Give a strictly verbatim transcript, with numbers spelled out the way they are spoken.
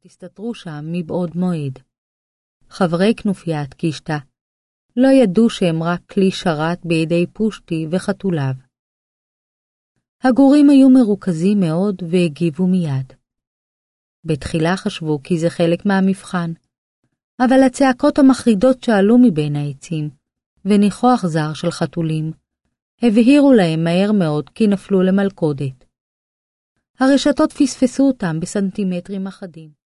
תסתתרו שם מבעוד מועד. חברי כנופיית קישתא לא ידעו שהם רק כלי שרת בידי פושטי וחתוליו. הגורים היו מרוכזים מאוד והגיבו מיד. בתחילה חשבו כי זה חלק מהמבחן, אבל הצעקות המחרידות שעלו מבין העצים וניחוח זר של חתולים הבהירו להם מהר מאוד כי נפלו למלכודת. הרשתות פספסו אותם בסנטימטרים אחדים.